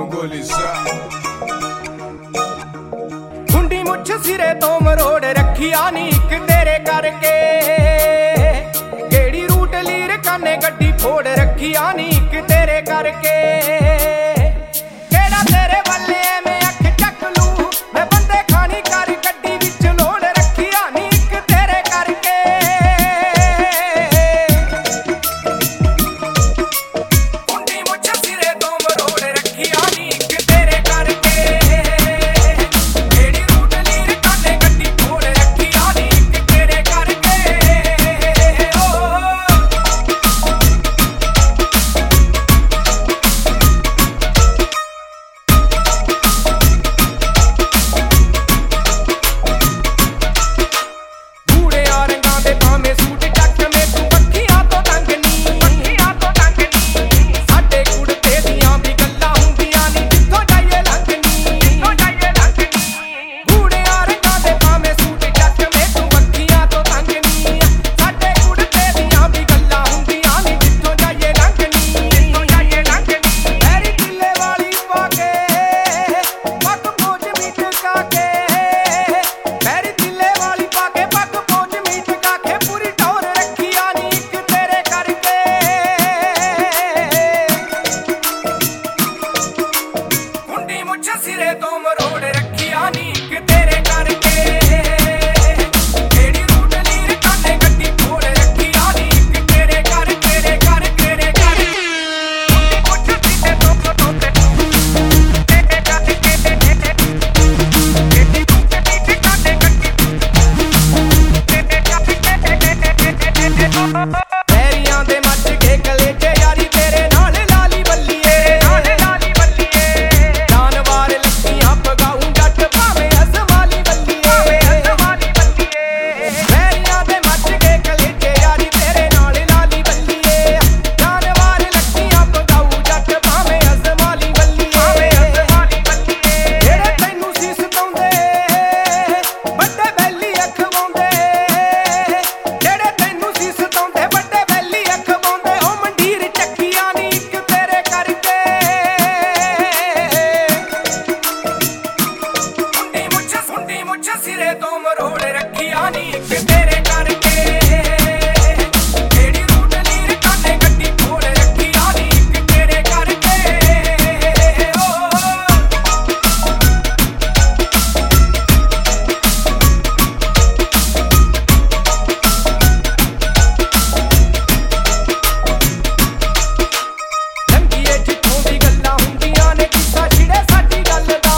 Mongolizar खुंडी मुछ सिरे तो मरोड़ रखिया नी इक तेरे करके केड़ी रूट लीर काने गड्डी फोड़ रखिया नी इक तेरे करके केड़ा तेरे वाले में अख चक लू मैं बंदे खानी कर गड्डी विच लोड़ रखिया नी इक तेरे करके खुंडी मुछ सिरे तो मरोड़ रखिया नी इक तेरे करके सिरे तो मरोड़ रखिया नी इक तेरे करके केड़ी रूट लीर काने गड्डी फोड़ रखिया नी इक तेरे कर तेरे कर तेरे कर कुछ सीधे तो ते तेरे करके केड़ी रूट लीर काने गड्डी तेरे करके पैरियां दे मच के कलेजे यारी तेरे नाल लाली बल्लीए सिरे तो मरोड़ रखिया नी इक तेरे करके केड़ी रूट लीर काने गड्डी फोड़ रखिया नी इक तेरे करके लंघीए जिथों दी गल्लां हुंदियां ने किस्सा छिड़े साडी गल दा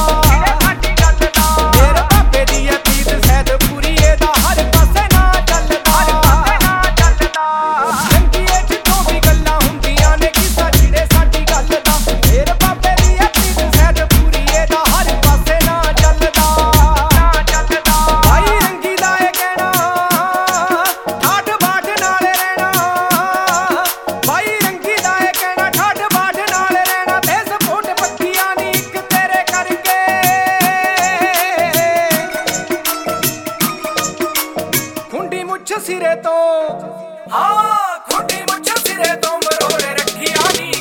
सिरे तो हाँ खुंडी मुछ सिरे तो मरोड़ रखिया नी